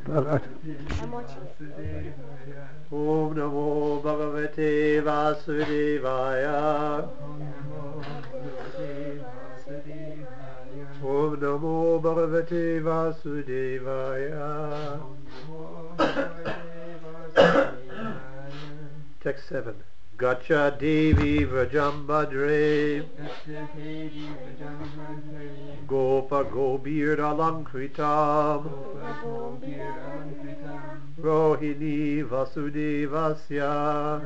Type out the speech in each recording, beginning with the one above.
I'm watching it. Om Namo Bhagavate Vasudevaya. Om Namo Bhagavate Vasudevaya. Text 7. Gacha Devi Vrajambhadre Gopa Gobir Alankritam Rohini Vasudevasya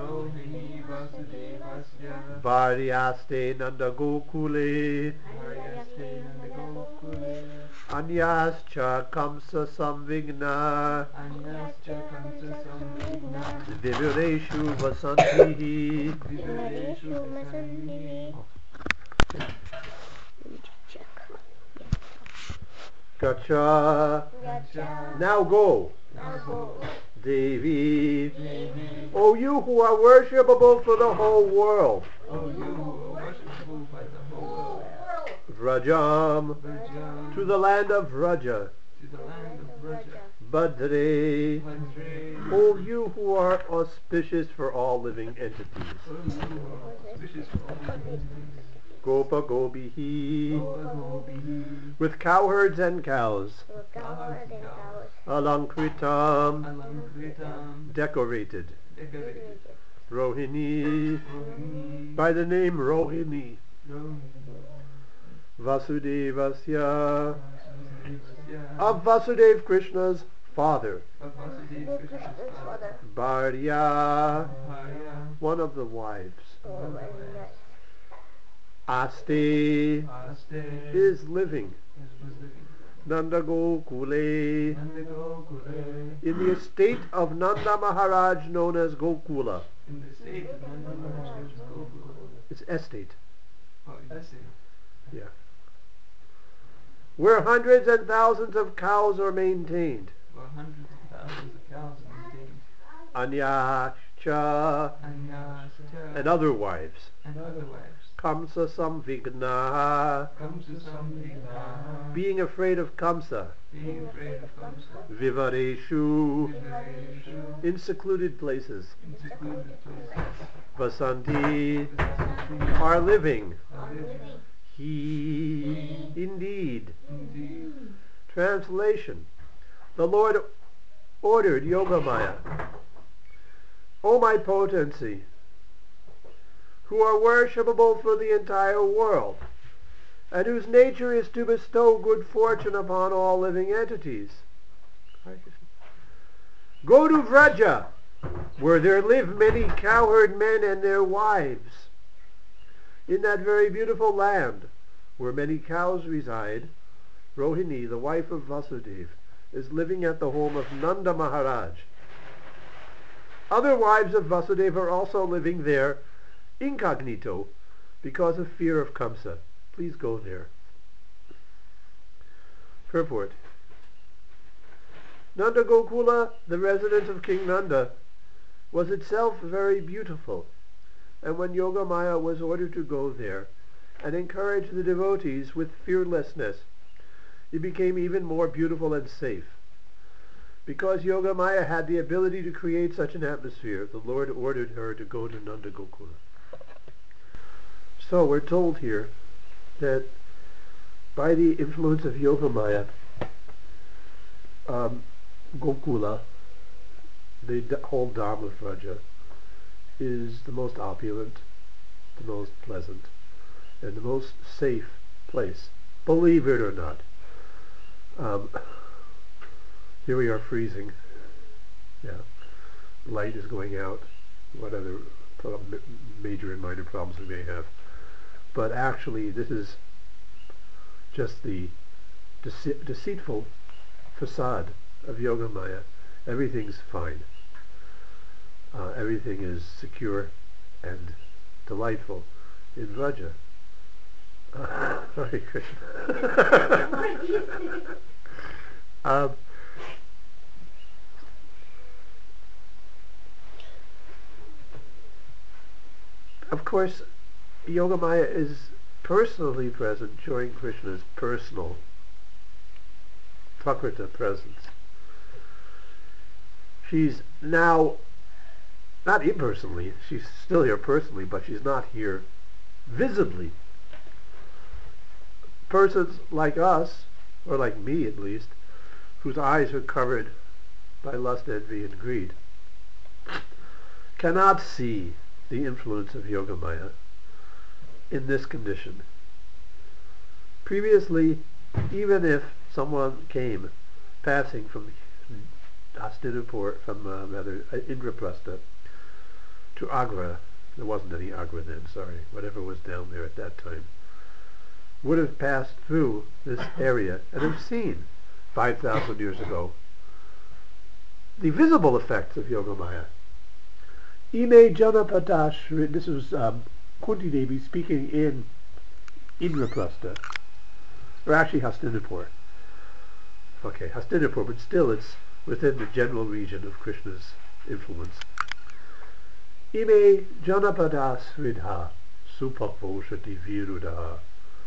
Bharyaste Nanda Gokule Anyascha Kamsa Samvigna Vivireshu Vasantihi. Gacha. Now go. Devi. O you who are worshipable for the whole world. Vrajam. To the land of Vraja. Badre. O you who are auspicious for all living entities. Gopa Gobihi. With cowherds and cows. Alankritam. Decorated. Rohini. By the name Rohini. Vasudevasya. Of Vasudev Krishna's father. Bharya. One of the wives. Aste is living. Nanda Gokule. In the estate of Nanda Maharaj known as Gokula. It's estate. Yeah. Where hundreds and thousands of cows are maintained. Anyascha. And other wives. Kamsa Samvigna. Being afraid of Kamsa. Vivareshu. In secluded places. Vasanti. Are living. He. Indeed. Translation. The Lord ordered Yogamaya, O my potency, who are worshipable for the entire world, and whose nature is to bestow good fortune upon all living entities. Go to Vraja, where there live many cowherd men and their wives. In that very beautiful land, where many cows reside, Rohini, the wife of Vasudeva, is living at the home of Nanda Maharaj. Other wives of Vasudeva are also living there incognito because of fear of Kamsa. Please go there. Purport. Nanda Gokula, the residence of King Nanda, was itself very beautiful, and when Yogamaya was ordered to go there and encourage the devotees with fearlessness, it became even more beautiful and safe. Because Yogamaya had the ability to create such an atmosphere, the Lord ordered her to go to Nanda Gokula. So we're told here that by the influence of Yogamaya, Gokula, the whole Dharma Vraja, is the most opulent, the most pleasant, and the most safe place. Believe it or not. Here we are freezing. Yeah, light is going out. What other major and minor problems we may have? But actually, this is just the deceitful facade of Yogamaya. Everything's fine. Everything is secure and delightful in Vraja. Hare Krishna. Of course, Yogamaya is personally present during Krishna's personal Prakrita presence. She's now, not impersonally, she's still here personally, but she's not here visibly. Persons like us, or like me at least, whose eyes are covered by lust, envy, and greed, cannot see the influence of Yogamaya in this condition. Previously, even if someone came passing from Hastinapur, from Indraprastha to Agra, there wasn't any Agra then, sorry, whatever was down there at that time, would have passed through this area and have seen 5,000 years ago the visible effects of Yogamaya. Ime Janapadash, this was Kunti Devi speaking in Indraprastha, or actually Hastinapur. Okay, Hastinapur, but still it's within the general region of Krishna's influence. Ime Janapadas Ridha Supakvoshati Virudaha.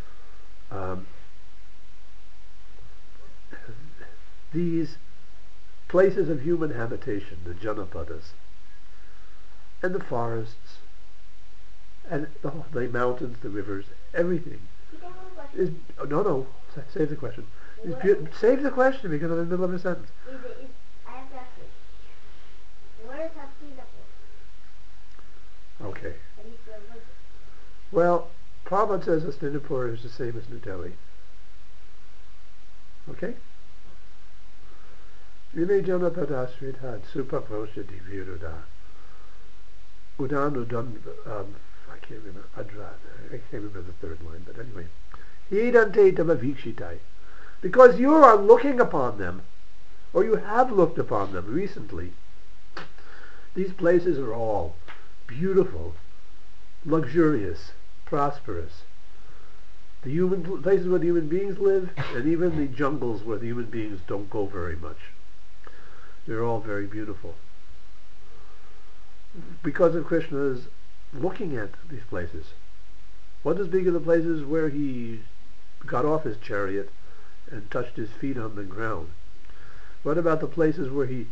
These places of human habitation, the Janapadas, and the forests, and the mountains, the rivers, everything is... No, save the question. Save the question because I'm in the middle of a sentence. I have to ask you. Where is Hastinapur? Okay. Well, Prabhupada says Hastinapur is the same as New Delhi. Okay? Ime Janapadas Ridhad Supakvosha Diviruda Udan, I can't remember, I can't remember the third line, but anyway. Hidante Damavikshitai. Because you are looking upon them, or you have looked upon them recently. These places are all beautiful, luxurious, prosperous. The human places where the human beings live, and even the jungles where the human beings don't go very much. They're all very beautiful. Because of Krishna's looking at these places. What is big of the places where he got off his chariot and touched his feet on the ground? What about the places where he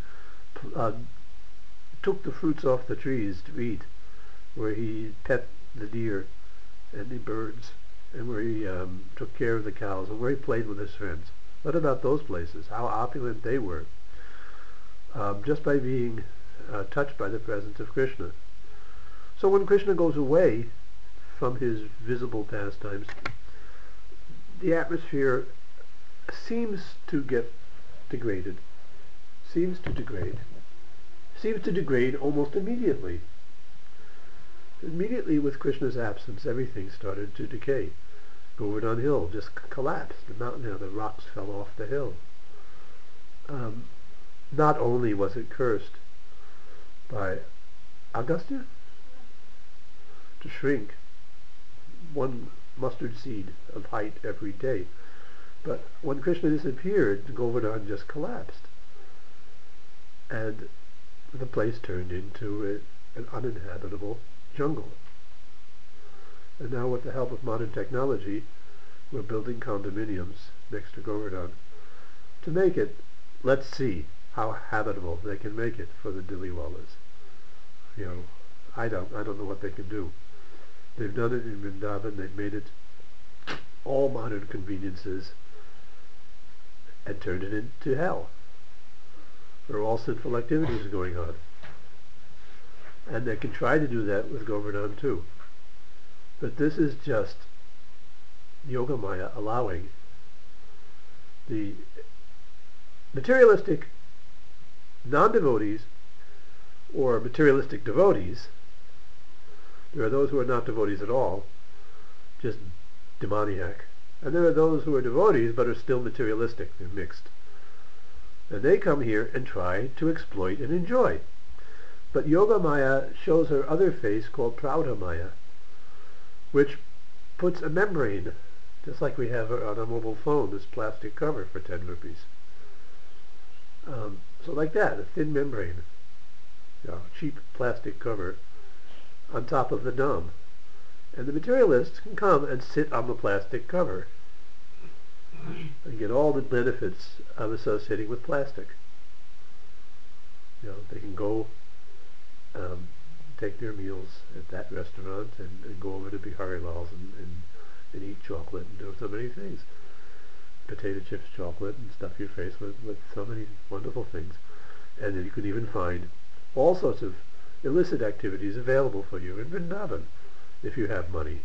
took the fruits off the trees to eat, where he pet the deer and the birds, and where he took care of the cows, and where he played with his friends? What about those places? How opulent they were, just by being touched by the presence of Krishna. So when Krishna goes away from his visible pastimes, the atmosphere seems to get degraded. Seems to degrade almost immediately. Immediately with Krishna's absence, everything started to decay. Govardhan Hill just collapsed. The mountain, the rocks fell off the hill. Not only was it cursed by Agastya to shrink one mustard seed of height every day, but when Krishna disappeared, Govardhan just collapsed, and the place turned into an uninhabitable jungle. And now, with the help of modern technology, we're building condominiums next to Govardhan to make it, let's see how habitable they can make it for the Dilliwalas. I don't know what they can do. They've done it in Vrindavan. They've made it all modern conveniences and turned it into hell. There are all sinful activities going on. And they can try to do that with Govardhan too. But this is just Yogamaya allowing the materialistic non-devotees or materialistic devotees. There are those who are not devotees at all, just demoniac. And there are those who are devotees but are still materialistic. They're mixed. And they come here and try to exploit and enjoy. But Yogamaya shows her other face called Praudhamaya, which puts a membrane, just like we have on a mobile phone, this plastic cover for 10 rupees. So like that, a thin membrane, cheap plastic cover on top of the dome. And the materialists can come and sit on the plastic cover and get all the benefits of associating with plastic. They can go take their meals at that restaurant and go over to Bihari Lal's and eat chocolate and do so many things. Potato chips, chocolate, and stuff your face with so many wonderful things. And then you can even find all sorts of illicit activities available for you in Vrindavan if you have money.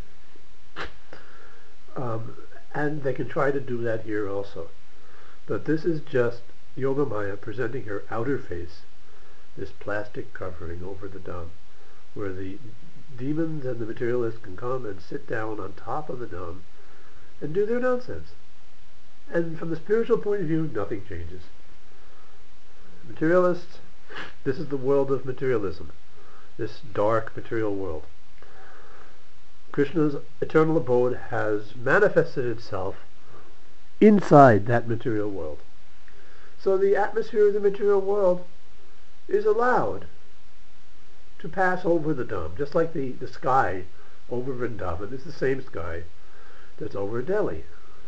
And they can try to do that here also. But this is just Yogamaya presenting her outer face, this plastic covering over the Dham, where the demons and the materialists can come and sit down on top of the Dham and do their nonsense. And from the spiritual point of view, nothing changes. Materialists, this is the world of materialism, this dark material world. Krishna's eternal abode has manifested itself inside that material world. So the atmosphere of the material world is allowed to pass over the Dham, just like the sky over Vrindavan is the same sky that's over Delhi.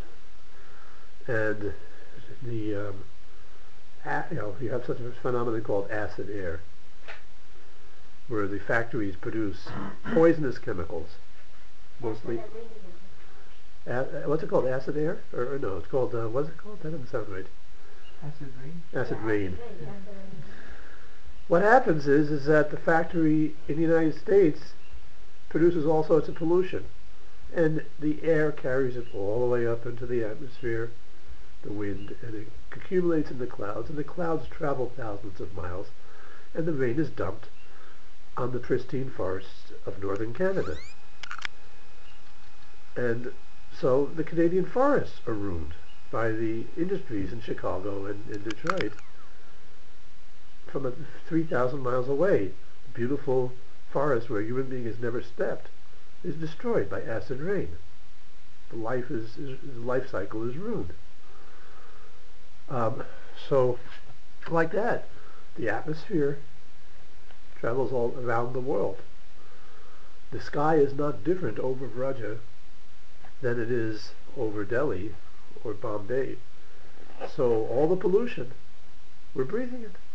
And you have such a phenomenon called acid air, where the factories produce poisonous chemicals, mostly. What's it called? Acid air? Or no, it's called, what's it called? That doesn't sound right. Acid rain? Acid rain. What happens is that the factory in the United States produces all sorts of pollution, and the air carries it all the way up into the atmosphere, the wind, and it accumulates in the clouds, and the clouds travel thousands of miles, and the rain is dumped on the pristine forests of northern Canada. And so the Canadian forests are ruined by the industries in Chicago and in Detroit. From 3,000 miles away, the beautiful forest where a human being has never stepped is destroyed by acid rain. The life cycle is ruined. So, like that, the atmosphere travels all around the world. The sky is not different over Vraja than it is over Delhi or Bombay. So all the pollution, we're breathing it.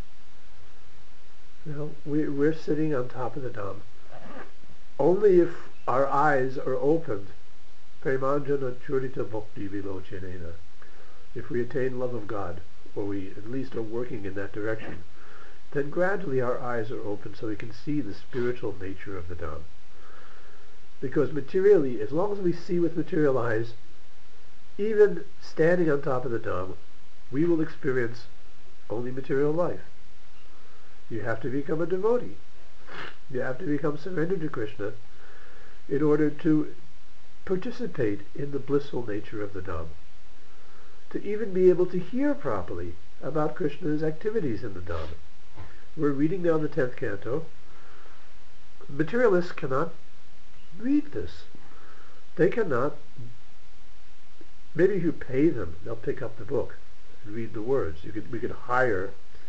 We're sitting on top of the Dham. Only if our eyes are opened, premanjana churita bhakti vilochenena, if we attain love of God, or we at least are working in that direction, then gradually our eyes are open so we can see the spiritual nature of the Dham. Because materially, as long as we see with material eyes, even standing on top of the Dham, we will experience only material life. You have to become a devotee. You have to become surrendered to Krishna in order to participate in the blissful nature of the Dham. To even be able to hear properly about Krishna's activities in the Dham. We're reading now the 10th canto. Materialists cannot read this. They cannot. Maybe if you pay them, they'll pick up the book and read the words. We could hire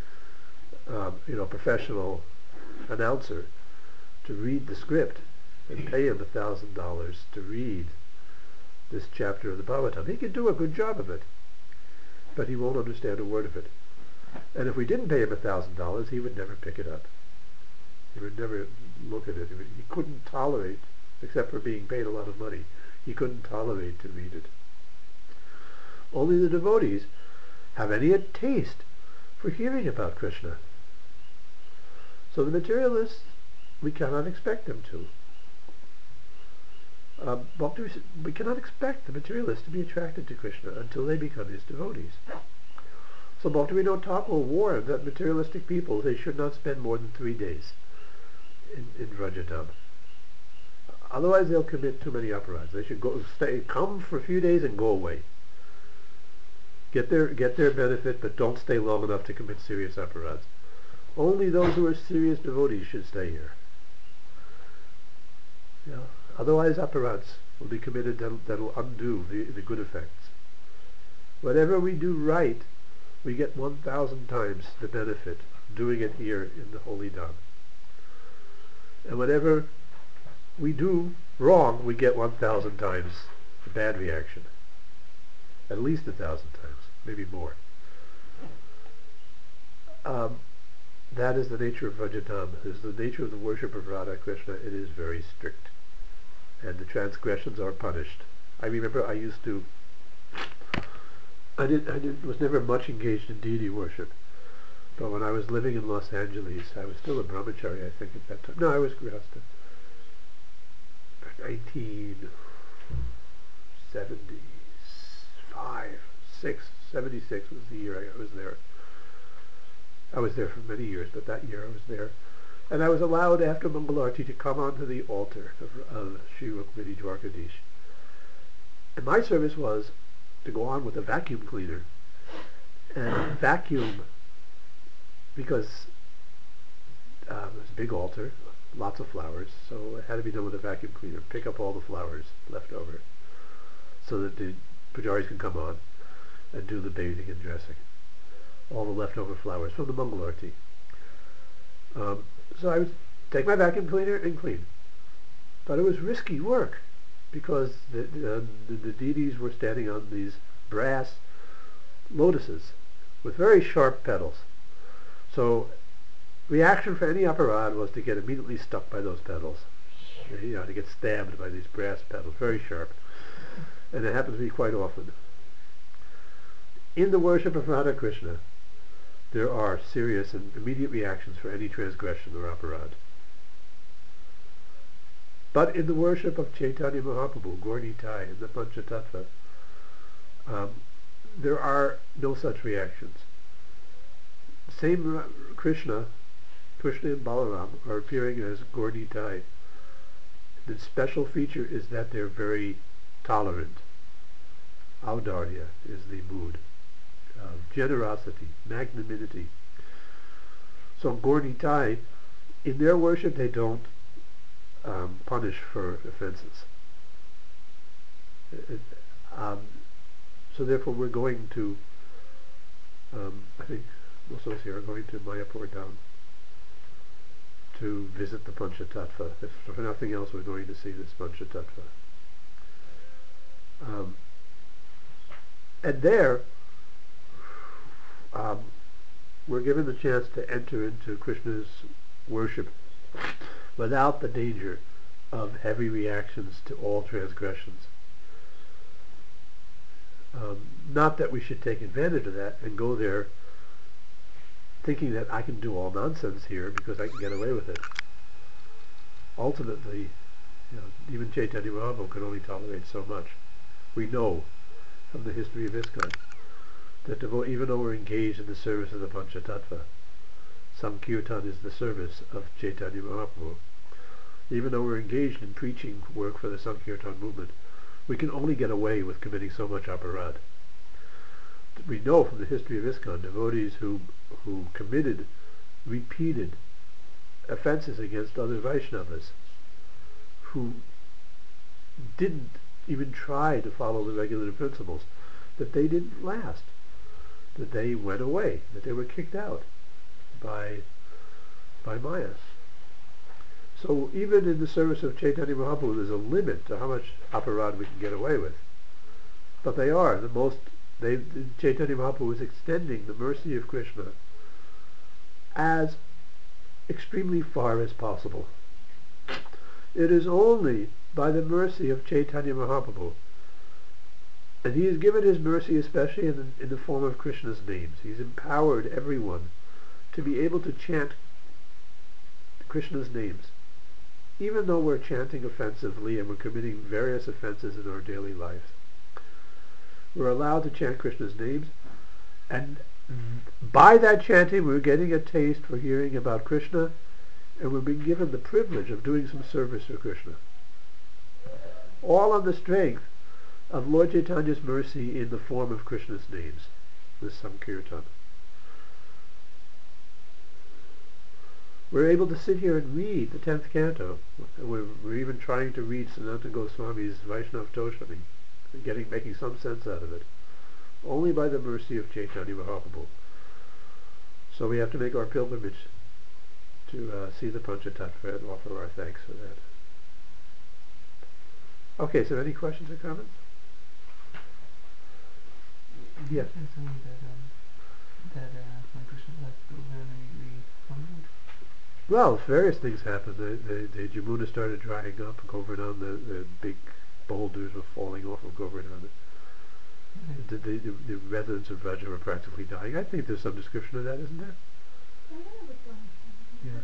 a professional announcer to read the script and pay him $1,000 to read this chapter of the Bhagavatam. He could do a good job of it, but he won't understand a word of it. And if we didn't pay him $1,000, he would never pick it up. He would never look at it. He couldn't tolerate, except for being paid a lot of money, he couldn't tolerate to read it. Only the devotees have any taste for hearing about Krishna. So the materialists, we cannot expect them to. We cannot expect the materialists to be attracted to Krishna until they become his devotees. So Bhaktivinoda Thakur warned that materialistic people, they should not spend more than 3 days in Vrajadam. Otherwise they'll commit too many aparadhas. They should come for a few days and go away. Get their benefit, but don't stay long enough to commit serious aparadhas. Only those who are serious devotees should stay here. Otherwise aparadhas will be committed that'll undo the good effects. Whatever we do right, we get 1,000 times the benefit doing it here in the Holy Dham. And whatever we do wrong, we get 1,000 times the bad reaction. At least 1,000 times, maybe more. That is the nature of Vrajatam. It is the nature of the worship of Radha Krishna. It is very strict. And the transgressions are punished. I remember I was never much engaged in deity worship. But when I was living in Los Angeles, I was still a brahmachari, I think, at that time. No, I was grihastha. 1975, 76 was the year I was there. I was there for many years, but that year I was there. And I was allowed after Mangalarti to come onto the altar of Sri Rukmini Dwarkadish. And my service was to go on with a vacuum cleaner and vacuum, because it was a big altar, lots of flowers, so it had to be done with a vacuum cleaner. Pick up all the flowers left over so that the pujaris can come on and do the bathing and dressing. All the leftover flowers from the Mangalarti. So I would take my vacuum cleaner and clean. But it was risky work because the deities were standing on these brass lotuses with very sharp petals. So reaction for any aparad was to get immediately stuck by those petals. To get stabbed by these brass petals, very sharp. And it happens to be quite often. In the worship of Radha Krishna, there are serious and immediate reactions for any transgression or aparad. But in the worship of Chaitanya Mahaprabhu, Gaur Nitai, and the Panchatattva, there are no such reactions. Same Krishna and Balaram are appearing as Gaur Nitai. The special feature is that they're very tolerant. Audarya is the mood. Generosity, magnanimity. So Gaur Nitai, in their worship, they don't punish for offenses. So therefore we're going to, I think most of us here are going to Mayapur down to visit the Panchatattva. If for nothing else, we're going to see this Panchatattva. And there, we're given the chance to enter into Krishna's worship without the danger of heavy reactions to all transgressions. Not that we should take advantage of that and go there thinking that I can do all nonsense here because I can get away with it. Ultimately, even Chaitanya Mahaprabhu could only tolerate so much. We know from the history of ISKCON that even though we're engaged in the service of the Panchatattva, Sankirtan is the service of Chaitanya Mahaprabhu. Even though we're engaged in preaching work for the Sankirtan movement, we can only get away with committing so much aparad. We know from the history of ISKCON devotees who committed repeated offenses against other Vaishnavas, who didn't even try to follow the regulative principles, that they didn't last, that they went away, that they were kicked out by Mayas. So even in the service of Chaitanya Mahaprabhu, there's a limit to how much aparad we can get away with. But they are Chaitanya Mahaprabhu is extending the mercy of Krishna as extremely far as possible. It is only by the mercy of Chaitanya Mahaprabhu, and he has given his mercy especially in the form of Krishna's names. He's empowered everyone to be able to chant Krishna's names, even though we're chanting offensively and we're committing various offenses in our daily lives. We're allowed to chant Krishna's names, and by that chanting we're getting a taste for hearing about Krishna, and we're being given the privilege of doing some service for Krishna. All on the strength of Lord Chaitanya's mercy in the form of Krishna's names, this Sankirtan. We're able to sit here and read the 10th canto. We're even trying to read Sanatana Goswami's Vaishnav Toshami, making some sense out of it, only by the mercy of Chaitanya Mahaprabhu. So we have to make our pilgrimage to see the Panchatattva and offer our thanks for that. Okay, so any questions or comments? Yes. that when Krishna left Govardhana we wondered. Well, various things happened. The Jamuna started drying up. Govardhan, the big boulders were falling off of Govardhan. The residents of Vraja were practically dying. I think there's some description of that, isn't there? Yeah.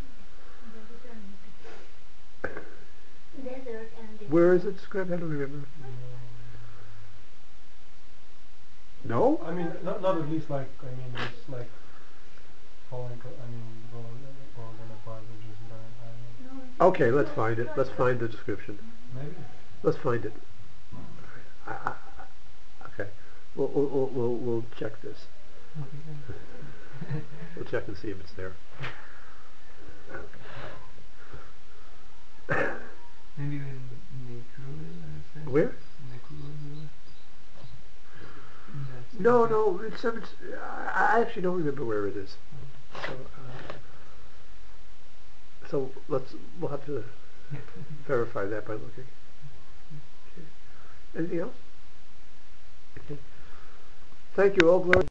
Desert and Where is it described? I don't remember. No? I mean, not at least like, I mean, it's like falling, I mean, golden apart, just dying. Okay, let's find it. Let's find the description. Maybe. Let's find it. Okay. We'll check this. Okay. We'll check and see if it's there. Maybe in Nekruvil. Where? Nekruvil. No. I actually don't remember where it is. So we'll have to verify that by looking. Okay. Anything else? Okay. Thank you, all glory.